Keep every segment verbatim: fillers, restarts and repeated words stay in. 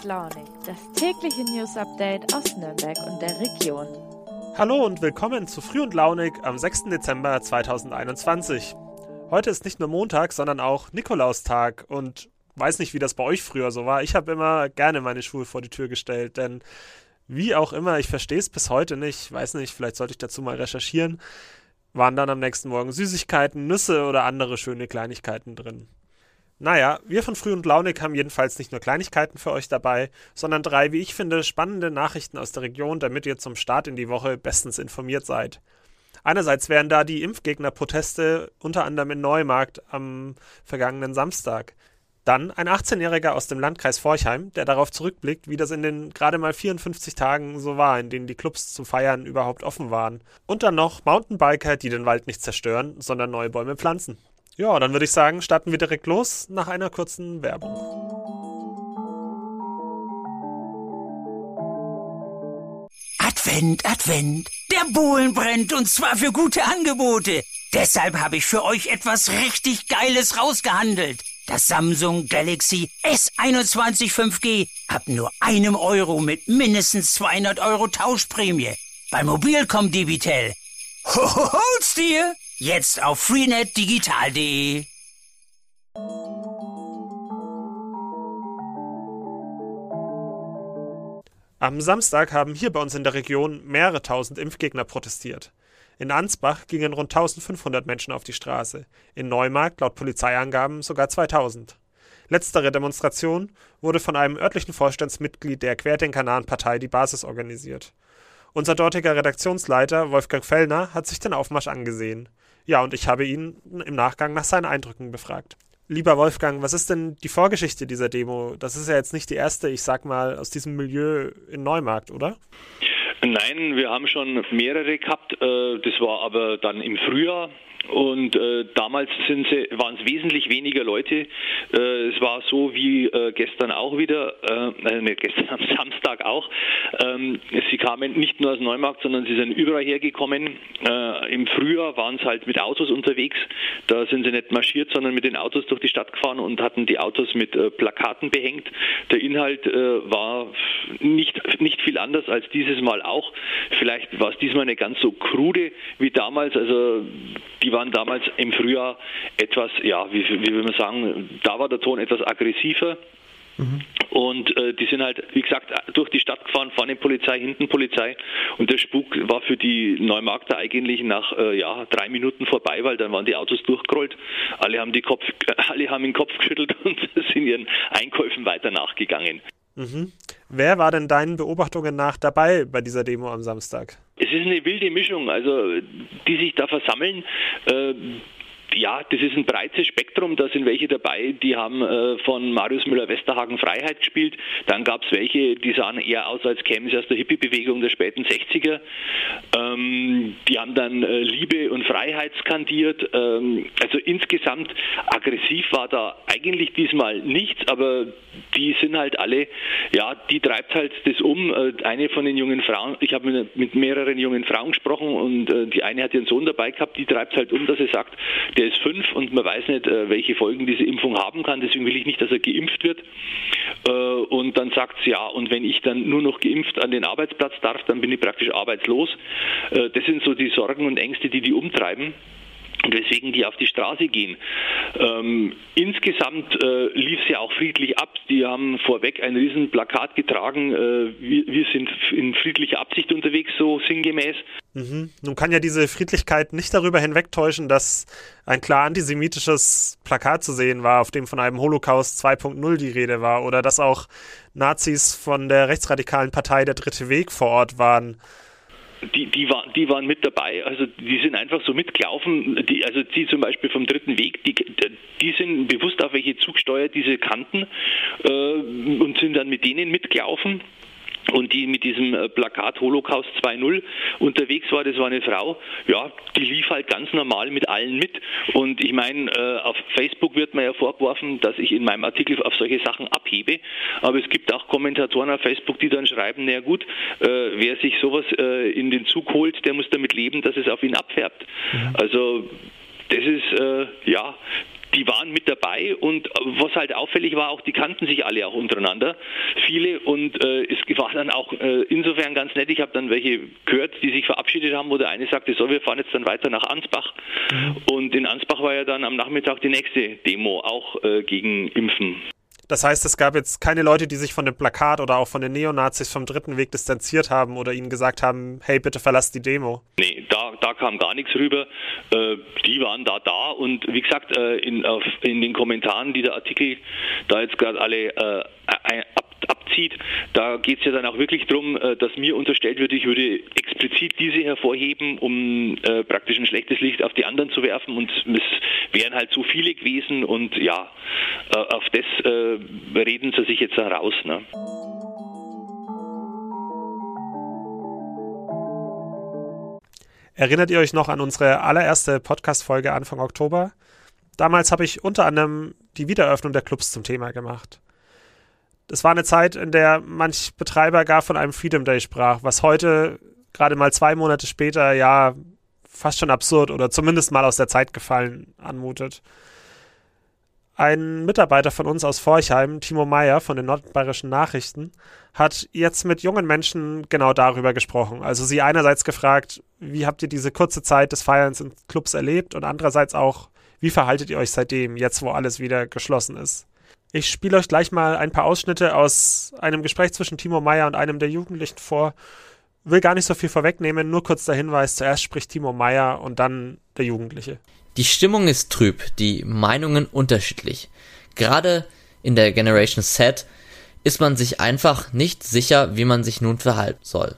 Launig, das tägliche News-Update aus Nürnberg und der Region. Hallo und willkommen zu Früh und Launig am sechsten Dezember zweitausendeinundzwanzig. Heute ist nicht nur Montag, sondern auch Nikolaustag und weiß nicht, wie das bei euch früher so war. Ich habe immer gerne meine Schuhe vor die Tür gestellt, denn wie auch immer, ich verstehe es bis heute nicht, weiß nicht, vielleicht sollte ich dazu mal recherchieren, waren dann am nächsten Morgen Süßigkeiten, Nüsse oder andere schöne Kleinigkeiten drin. Naja, wir von Früh und Launig haben jedenfalls nicht nur Kleinigkeiten für euch dabei, sondern drei, wie ich finde, spannende Nachrichten aus der Region, damit ihr zum Start in die Woche bestens informiert seid. Einerseits wären da die Impfgegner-Proteste, unter anderem in Neumarkt am vergangenen Samstag. Dann ein achtzehnjähriger aus dem Landkreis Forchheim, der darauf zurückblickt, wie das in den gerade mal vierundfünfzig Tagen so war, in denen die Clubs zum Feiern überhaupt offen waren. Und dann noch Mountainbiker, die den Wald nicht zerstören, sondern neue Bäume pflanzen. Ja, dann würde ich sagen, starten wir direkt los nach einer kurzen Werbung. Advent, Advent, der Bohlen brennt und zwar für gute Angebote. Deshalb habe ich für euch etwas richtig Geiles rausgehandelt. Das Samsung Galaxy S einundzwanzig fünf G ab nur einem Euro mit mindestens zweihundert Euro Tauschprämie. Bei Mobilcom Debitel. Ho, hol's dir! Jetzt auf freenet digital punkt de. Am Samstag haben hier bei uns in der Region mehrere tausend Impfgegner protestiert. In Ansbach gingen rund eintausendfünfhundert Menschen auf die Straße, in Neumarkt laut Polizeiangaben sogar zweitausend. Letztere Demonstration wurde von einem örtlichen Vorstandsmitglied der Querdenker-nahen Partei Die Basis organisiert. Unser dortiger Redaktionsleiter Wolfgang Fellner hat sich den Aufmarsch angesehen. Ja, und ich habe ihn im Nachgang nach seinen Eindrücken befragt. Lieber Wolfgang, was ist denn die Vorgeschichte dieser Demo? Das ist ja jetzt nicht die erste, ich sag mal, aus diesem Milieu in Neumarkt, oder? Nein, wir haben schon mehrere gehabt. Das war aber dann im Frühjahr. Und äh, damals sind sie, waren es wesentlich weniger Leute. Äh, es war so wie äh, gestern auch wieder, äh, ne, gestern am Samstag auch. Ähm, sie kamen nicht nur aus Neumarkt, sondern sie sind überall hergekommen. Äh, Im Frühjahr waren sie halt mit Autos unterwegs. Da sind sie nicht marschiert, sondern mit den Autos durch die Stadt gefahren und hatten die Autos mit äh, Plakaten behängt. Der Inhalt äh, war nicht, nicht viel anders als dieses Mal auch. Vielleicht war es diesmal nicht ganz so krude wie damals. Also die waren damals im Frühjahr etwas, ja, wie, wie will man sagen, da war der Ton etwas aggressiver. Mhm. Und äh, die sind halt, wie gesagt, durch die Stadt gefahren, vorne Polizei, hinten Polizei. Und der Spuk war für die Neumarkter eigentlich nach äh, ja, drei Minuten vorbei, weil dann waren die Autos durchgerollt. Alle haben, die Kopf, alle haben den Kopf geschüttelt und sind ihren Einkäufen weiter nachgegangen. Mhm. Wer war denn deinen Beobachtungen nach dabei bei dieser Demo am Samstag? Es ist eine wilde Mischung, also die sich da versammeln. Äh, Ja, das ist ein breites Spektrum. Da sind welche dabei, die haben äh, von Marius Müller-Westernhagen Freiheit gespielt. Dann gab es welche, die sahen eher aus, als kämen sie aus der Hippie-Bewegung der späten sechziger. Ähm, die haben dann äh, Liebe und Freiheit skandiert. Ähm, also insgesamt aggressiv war da eigentlich diesmal nichts, aber die sind halt alle, ja, die treibt halt das um. Äh, eine von den jungen Frauen, ich habe mit, mit mehreren jungen Frauen gesprochen und äh, die eine hat ihren Sohn dabei gehabt, die treibt halt um, dass sie sagt, der ist fünf und man weiß nicht, welche Folgen diese Impfung haben kann. Deswegen will ich nicht, dass er geimpft wird. Und dann sagt sie, ja, und wenn ich dann nur noch geimpft an den Arbeitsplatz darf, dann bin ich praktisch arbeitslos. Das sind so die Sorgen und Ängste, die die umtreiben. Und weswegen die auf die Straße gehen. Ähm, insgesamt äh, lief es ja auch friedlich ab. Die haben vorweg ein riesen Plakat getragen. Äh, wir, wir sind in friedlicher Absicht unterwegs, so sinngemäß. Mhm. Nun kann ja diese Friedlichkeit nicht darüber hinwegtäuschen, dass ein klar antisemitisches Plakat zu sehen war, auf dem von einem Holocaust zwei Punkt null die Rede war, oder dass auch Nazis von der rechtsradikalen Partei Der Dritte Weg vor Ort waren. Die, die, war, die waren mit dabei, also die sind einfach so mitgelaufen, die, also die zum Beispiel vom Dritten Weg, die, die sind bewusst auf welche Zugsteuer diese kannten äh, und sind dann mit denen mitgelaufen. Und die mit diesem Plakat Holocaust zwei Punkt null unterwegs war, das war eine Frau, ja, die lief halt ganz normal mit allen mit. Und ich meine, äh, auf Facebook wird mir ja vorgeworfen, dass ich in meinem Artikel auf solche Sachen abhebe. Aber es gibt auch Kommentatoren auf Facebook, die dann schreiben, naja gut, äh, wer sich sowas äh, in den Zug holt, der muss damit leben, dass es auf ihn abfärbt. Mhm. Also das ist, äh, ja, die waren mit dabei und was halt auffällig war, auch die kannten sich alle auch untereinander, viele, und äh, es war dann auch äh, insofern ganz nett. Ich habe dann welche gehört, die sich verabschiedet haben, wo der eine sagte, so, wir fahren jetzt dann weiter nach Ansbach, mhm. und in Ansbach war ja dann am Nachmittag die nächste Demo, auch äh, gegen Impfen. Das heißt, es gab jetzt keine Leute, die sich von dem Plakat oder auch von den Neonazis vom Dritten Weg distanziert haben oder ihnen gesagt haben, hey, bitte verlasst die Demo. Nee, da, da kam gar nichts rüber. Äh, die waren da da und wie gesagt, äh, in, auf, in den Kommentaren, die der Artikel da jetzt gerade alle äh, ab, abzieht, da geht es ja dann auch wirklich darum, äh, dass mir unterstellt wird, ich würde explizit diese hervorheben, um äh, praktisch ein schlechtes Licht auf die anderen zu werfen, und es wären halt so viele gewesen, und ja, äh, auf das äh, reden sie sich jetzt heraus. Ne? Erinnert ihr euch noch an unsere allererste Podcast-Folge Anfang Oktober? Damals habe ich unter anderem die Wiedereröffnung der Clubs zum Thema gemacht. Das war eine Zeit, in der manch Betreiber gar von einem Freedom Day sprach, was heute, gerade mal zwei Monate später, ja fast schon absurd oder zumindest mal aus der Zeit gefallen anmutet. Ein Mitarbeiter von uns aus Forchheim, Timo Meyer von den Nordbayerischen Nachrichten, hat jetzt mit jungen Menschen genau darüber gesprochen. Also sie einerseits gefragt, wie habt ihr diese kurze Zeit des Feierns in Clubs erlebt, und andererseits auch, wie verhaltet ihr euch seitdem, jetzt wo alles wieder geschlossen ist. Ich spiele euch gleich mal ein paar Ausschnitte aus einem Gespräch zwischen Timo Meyer und einem der Jugendlichen vor. Will gar nicht so viel vorwegnehmen, nur kurz der Hinweis, zuerst spricht Timo Meyer und dann der Jugendliche. Die Stimmung ist trüb, die Meinungen unterschiedlich. Gerade in der Generation Z ist man sich einfach nicht sicher, wie man sich nun verhalten soll.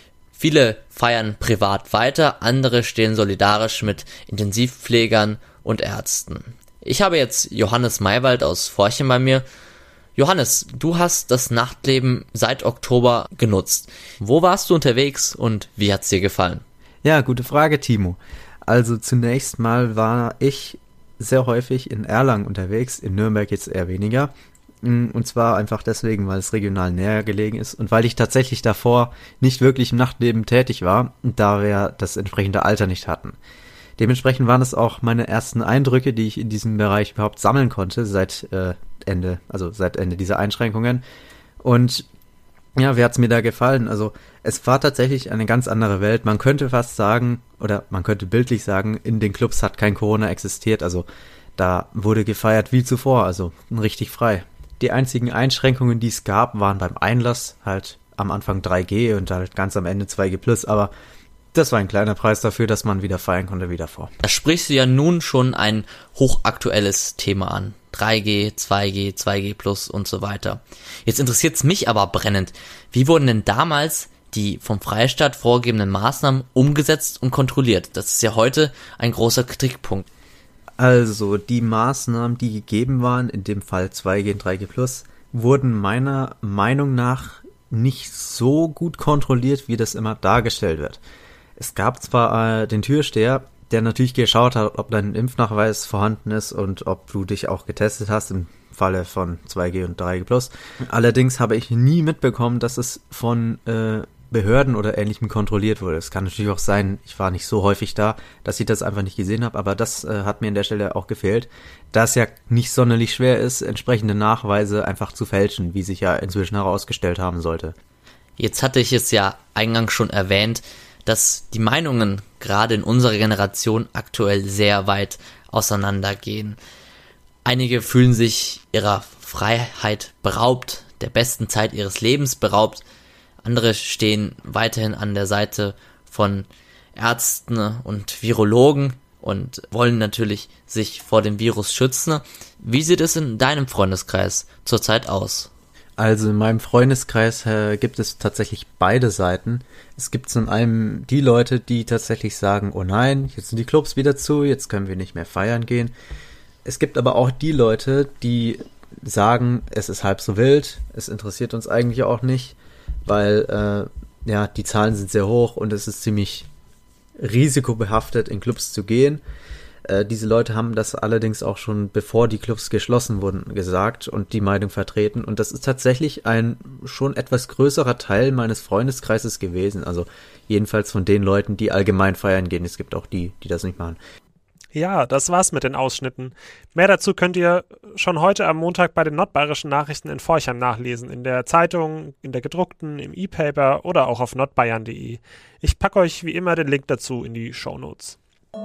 Viele feiern privat weiter, andere stehen solidarisch mit Intensivpflegern und Ärzten. Ich habe jetzt Johannes Maywald aus Forchheim bei mir. Johannes, du hast das Nachtleben seit Oktober genutzt. Wo warst du unterwegs und wie hat's dir gefallen? Ja, gute Frage, Timo. Also zunächst mal war ich sehr häufig in Erlangen unterwegs, in Nürnberg jetzt eher weniger. Und zwar einfach deswegen, weil es regional näher gelegen ist und weil ich tatsächlich davor nicht wirklich im Nachtleben tätig war, da wir das entsprechende Alter nicht hatten. Dementsprechend waren es auch meine ersten Eindrücke, die ich in diesem Bereich überhaupt sammeln konnte, seit äh, Ende, also seit Ende dieser Einschränkungen. Und ja, wie hat's mir da gefallen? Also es war tatsächlich eine ganz andere Welt. Man könnte fast sagen, oder man könnte bildlich sagen, in den Clubs hat kein Corona existiert. Also da wurde gefeiert wie zuvor, also richtig frei. Die einzigen Einschränkungen, die es gab, waren beim Einlass halt am Anfang drei G und halt ganz am Ende zwei G plus, aber das war ein kleiner Preis dafür, dass man wieder feiern konnte wie davor. Da sprichst du ja nun schon ein hochaktuelles Thema an. drei G, zwei G, zwei G plus und so weiter. Jetzt interessiert's mich aber brennend. Wie wurden denn damals die vom Freistaat vorgegebenen Maßnahmen umgesetzt und kontrolliert? Das ist ja heute ein großer Kritikpunkt. Also die Maßnahmen, die gegeben waren, in dem Fall zwei G und drei G plus, wurden meiner Meinung nach nicht so gut kontrolliert, wie das immer dargestellt wird. Es gab zwar äh, den Türsteher, der natürlich geschaut hat, ob dein Impfnachweis vorhanden ist und ob du dich auch getestet hast im Falle von zwei G und drei G plus. Allerdings habe ich nie mitbekommen, dass es von äh, Behörden oder Ähnlichem kontrolliert wurde. Es kann natürlich auch sein, ich war nicht so häufig da, dass ich das einfach nicht gesehen habe, aber das äh, hat mir an der Stelle auch gefehlt, da es ja nicht sonderlich schwer ist, entsprechende Nachweise einfach zu fälschen, wie sich ja inzwischen herausgestellt haben sollte. Jetzt hatte ich es ja eingangs schon erwähnt, dass die Meinungen gerade in unserer Generation aktuell sehr weit auseinandergehen. Einige fühlen sich ihrer Freiheit beraubt, der besten Zeit ihres Lebens beraubt. Andere stehen weiterhin an der Seite von Ärzten und Virologen und wollen natürlich sich vor dem Virus schützen. Wie sieht es in deinem Freundeskreis zurzeit aus? Also in meinem Freundeskreis äh, gibt es tatsächlich beide Seiten. Es gibt zum einen die Leute, die tatsächlich sagen, oh nein, jetzt sind die Clubs wieder zu, jetzt können wir nicht mehr feiern gehen. Es gibt aber auch die Leute, die sagen, es ist halb so wild, es interessiert uns eigentlich auch nicht, weil äh, ja die Zahlen sind sehr hoch und es ist ziemlich risikobehaftet, in Clubs zu gehen. Äh, diese Leute haben das allerdings auch schon, bevor die Clubs geschlossen wurden, gesagt und die Meinung vertreten. Und das ist tatsächlich ein schon etwas größerer Teil meines Freundeskreises gewesen. Also jedenfalls von den Leuten, die allgemein feiern gehen. Es gibt auch die, die das nicht machen. Ja, das war's mit den Ausschnitten. Mehr dazu könnt ihr schon heute am Montag bei den nordbayerischen Nachrichten in Forchheim nachlesen. In der Zeitung, in der gedruckten, im E-Paper oder auch auf nordbayern punkt de. Ich packe euch wie immer den Link dazu in die Shownotes.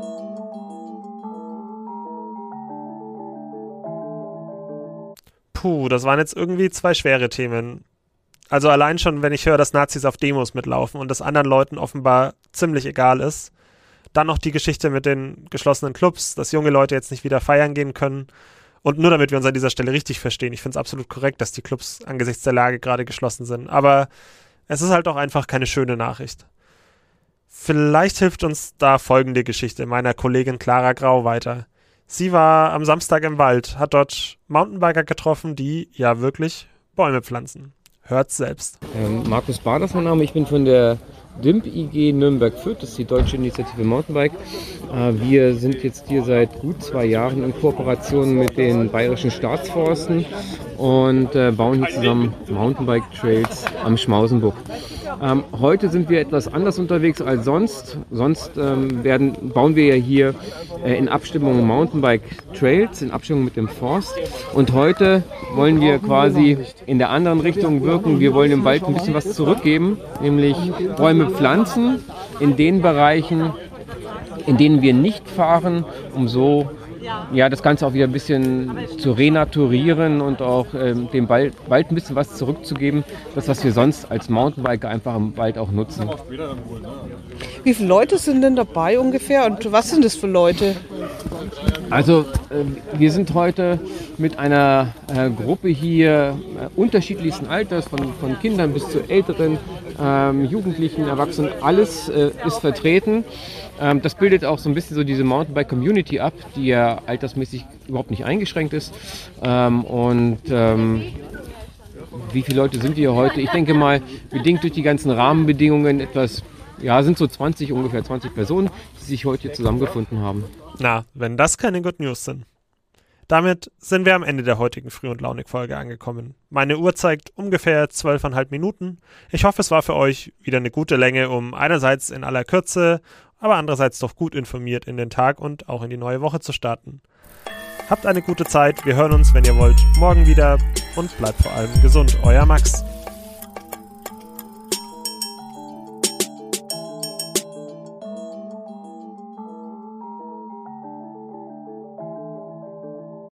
Puh, das waren jetzt irgendwie zwei schwere Themen. Also allein schon, wenn ich höre, dass Nazis auf Demos mitlaufen und das anderen Leuten offenbar ziemlich egal ist. Dann noch die Geschichte mit den geschlossenen Clubs, dass junge Leute jetzt nicht wieder feiern gehen können. Und nur damit wir uns an dieser Stelle richtig verstehen, ich finde es absolut korrekt, dass die Clubs angesichts der Lage gerade geschlossen sind. Aber es ist halt auch einfach keine schöne Nachricht. Vielleicht hilft uns da folgende Geschichte meiner Kollegin Clara Grau weiter. Sie war am Samstag im Wald, hat dort Mountainbiker getroffen, die ja wirklich Bäume pflanzen. Hört's selbst. Ähm, Markus Bader ist mein Name, ich bin von der D I M P-I G Nürnberg-Fürth, das ist die Deutsche Initiative Mountainbike. Äh, wir sind jetzt hier seit gut zwei Jahren in Kooperation mit den Bayerischen Staatsforsten und äh, bauen hier zusammen Mountainbike-Trails am Schmausenburg. Ähm, heute sind wir etwas anders unterwegs als sonst. Sonst ähm, werden, bauen wir ja hier äh, in Abstimmung Mountainbike-Trails, in Abstimmung mit dem Forst. Und heute wollen wir quasi in der anderen Richtung wirken. Wir wollen dem Wald ein bisschen was zurückgeben, nämlich Bäume pflanzen in den Bereichen, in denen wir nicht fahren, um so ja, das Ganze auch wieder ein bisschen zu renaturieren und auch ähm, dem Wald, Wald ein bisschen was zurückzugeben. Das, was wir sonst als Mountainbiker einfach im Wald auch nutzen. Wie viele Leute sind denn dabei ungefähr und was sind das für Leute? Also äh, wir sind heute mit einer äh, Gruppe hier äh, unterschiedlichsten Alters, von, von Kindern bis zu Älteren, ähm, Jugendlichen, Erwachsenen, alles äh, ist vertreten. Ähm, das bildet auch so ein bisschen so diese Mountainbike-Community ab, die ja altersmäßig überhaupt nicht eingeschränkt ist. Ähm, und ähm, wie viele Leute sind wir heute? Ich denke mal, bedingt durch die ganzen Rahmenbedingungen etwas, ja, sind so zwanzig, ungefähr zwanzig Personen, die sich heute hier zusammengefunden haben. Na, wenn das keine Good News sind. Damit sind wir am Ende der heutigen Früh- und Launig-Folge angekommen. Meine Uhr zeigt ungefähr zwölfeinhalb Minuten. Ich hoffe, es war für euch wieder eine gute Länge, um einerseits in aller Kürze, aber andererseits doch gut informiert in den Tag und auch in die neue Woche zu starten. Habt eine gute Zeit, wir hören uns, wenn ihr wollt, morgen wieder und bleibt vor allem gesund. Euer Max.